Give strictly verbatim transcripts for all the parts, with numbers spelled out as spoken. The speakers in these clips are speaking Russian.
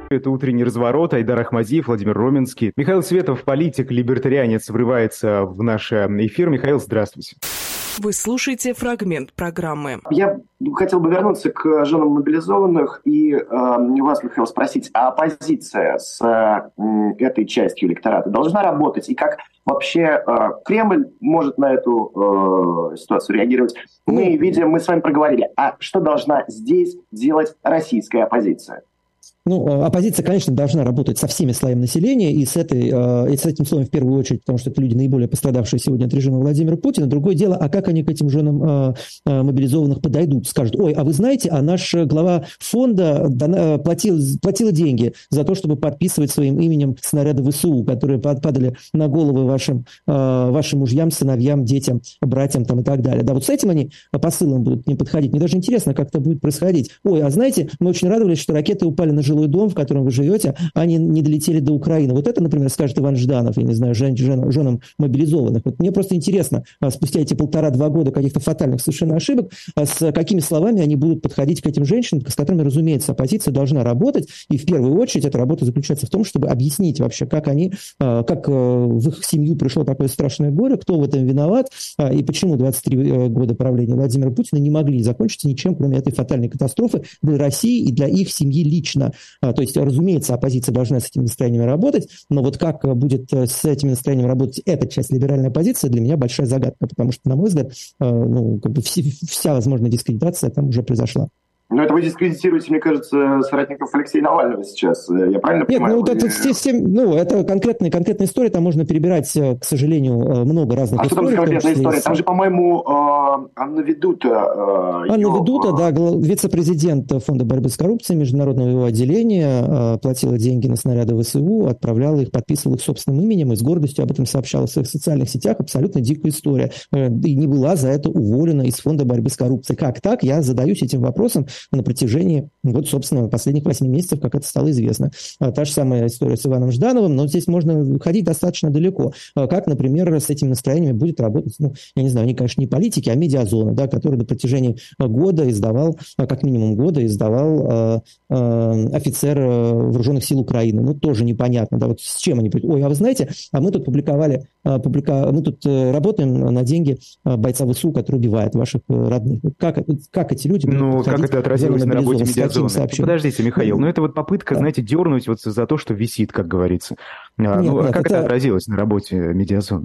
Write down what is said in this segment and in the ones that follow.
Это «Утренний разворот». Айдар Ахмадиев, Владимир Роменский. Михаил Светов, политик, либертарианец, врывается в наш эфир. Михаил, здравствуйте. Вы слушаете фрагмент программы. Я хотел бы вернуться к женам мобилизованных и э, вас, Михаил, спросить, а оппозиция с э, этой частью электората должна работать? И как вообще э, Кремль может на эту э, ситуацию реагировать? Мы видим, мы с вами проговорили, а что должна здесь делать российская оппозиция? Ну, оппозиция, конечно, должна работать со всеми слоями населения, и с, этой, и с этим слоем в первую очередь, потому что это люди, наиболее пострадавшие сегодня от режима Владимира Путина. Другое дело, а как они к этим женам мобилизованных подойдут? Скажут: ой, а вы знаете, а наш глава фонда платил, платил деньги за то, чтобы подписывать своим именем снаряды ВСУ, которые падали на головы вашим, вашим мужьям, сыновьям, детям, братьям там, и так далее. Да, вот с этим они посылом будут не подходить. Мне даже интересно, как это будет происходить. Ой, а знаете, мы очень радовались, что ракеты упали на жилой дом, в котором вы живете, они не долетели до Украины. Вот это, например, скажет Иван Жданов, я не знаю, жен, жен, женам мобилизованных. Вот мне просто интересно, спустя эти полтора-два года каких-то фатальных совершенно ошибок, с какими словами они будут подходить к этим женщинам, с которыми, разумеется, оппозиция должна работать. И в первую очередь эта работа заключается в том, чтобы объяснить вообще, как они, как в их семью пришло такое страшное горе, кто в этом виноват, и почему двадцать три года правления Владимира Путина не могли закончиться ничем, кроме этой фатальной катастрофы для России и для их семьи лично. То есть, разумеется, оппозиция должна с этими настроениями работать, но вот как будет с этими настроениями работать эта часть либеральной оппозиции, для меня большая загадка, потому что, на мой взгляд, ну, как бы вся, вся возможная дискредитация там уже произошла. Ну, это вы дискредитируете, мне кажется, соратников Алексея Навального сейчас. Я правильно Нет, понимаю? ну, вы... это, все, ну, это конкретная, конкретная история, там можно перебирать, к сожалению, много разных а историй. А что там за конкретная история? Там же, по-моему, Анна Ведута... Анна ее... Ведута, да, вице-президент Фонда борьбы с коррупцией, международного его отделения, платила деньги на снаряды ВСУ, отправляла их, подписывала их собственным именем и с гордостью об этом сообщала в своих социальных сетях. Абсолютно дикая история. И не была за это уволена из Фонда борьбы с коррупцией. Как так? Я задаюсь этим вопросом на протяжении, вот, собственно, последних восьми месяцев, как это стало известно. Та же самая история с Иваном Ждановым, но здесь можно ходить достаточно далеко. Как, например, с этими настроениями будет работать, ну, я не знаю, они, конечно, не политики, а медиазона, да, который на протяжении года издавал, как минимум года издавал э, э, офицер вооруженных сил Украины. Ну, тоже непонятно, да, вот с чем они... Ой, а вы знаете, а мы тут публиковали, публика... мы тут работаем на деньги бойца ВСУ, который убивает ваших родных. Как, как эти люди будут ну, как это отразилось на работе медиазоны? Подождите, Михаил, ну это вот попытка, да. знаете, дернуть вот за то, что висит, как говорится. Нет, ну, нет, а как это... это отразилось на работе медиазоны?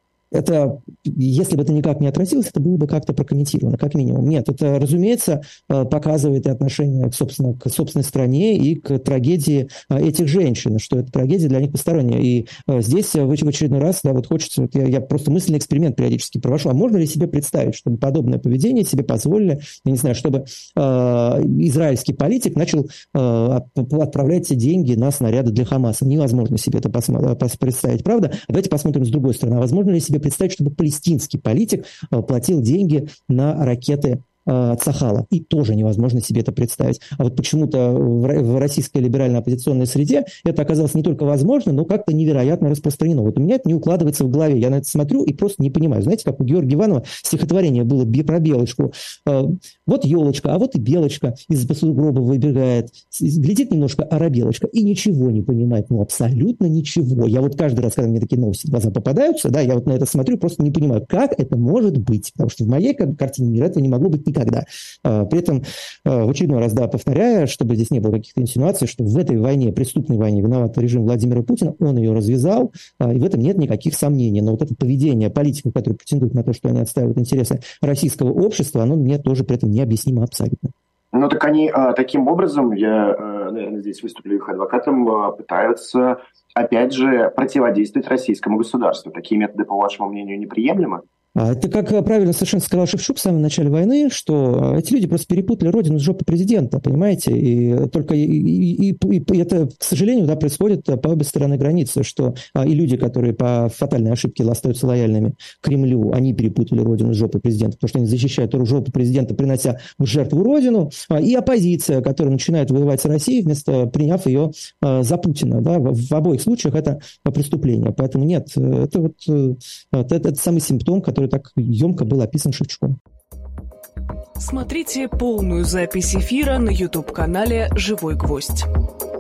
Это, если бы это никак не отразилось, это было бы как-то прокомментировано, как минимум. Нет, это, разумеется, показывает и отношение к, собственно, к собственной стране и к трагедии этих женщин, что это трагедия для них посторонняя. И здесь в очередной раз, да, вот хочется, вот я, я просто мысленный эксперимент периодически провожу, а можно ли себе представить, чтобы подобное поведение себе позволили, я не знаю, чтобы э, израильский политик начал э, отправлять деньги на снаряды для Хамаса? Невозможно себе это представить, правда? Давайте посмотрим с другой стороны. А возможно ли себе представить, чтобы палестинский политик платил деньги на ракеты Цахала? И тоже невозможно себе это представить. А вот почему-то в российской либеральной оппозиционной среде это оказалось не только возможно, но как-то невероятно распространено. Вот у меня это не укладывается в голове. Я на это смотрю и просто не понимаю. Знаете, как у Георгия Иванова стихотворение было про белочку. Вот елочка, а вот и белочка из-за сугроба выбегает. Глядит немножко арабелочка и ничего не понимает. Ну, абсолютно ничего. Я вот каждый раз, когда мне такие новости в глаза попадаются, да, я вот на это смотрю, просто не понимаю, как это может быть. Потому что в моей картине мира этого не могло быть никогда. При этом, в очередной раз, да, повторяя, чтобы здесь не было каких-то инсинуаций, что в этой войне, преступной войне, виноват режим Владимира Путина, он ее развязал, и в этом нет никаких сомнений. Но вот это поведение политиков, которые претендуют на то, что они отстаивают интересы российского общества, оно мне тоже при этом необъяснимо абсолютно. Ну, так они таким образом, я, наверное, здесь выступлю их адвокатом, пытаются, опять же, противодействовать российскому государству. Такие методы, по вашему мнению, неприемлемы? Это, как правильно совершенно сказал Шевчук в самом начале войны, что эти люди просто перепутали родину с жопой президента, понимаете? И только и, и, и, и это, к сожалению, да, происходит по обе стороны границы, что и люди, которые по фатальной ошибке остаются лояльными Кремлю, они перепутали родину с жопой президента, потому что они защищают жопу президента, принося в жертву родину, и оппозиция, которая начинает воевать с Россией, вместо приняв ее за Путина. Да? В, в обоих случаях это преступление. Поэтому нет, это вот это, это самый симптом, который так емко был описан Шевчуком. Смотрите полную запись эфира на YouTube-канале «Живой гвоздь».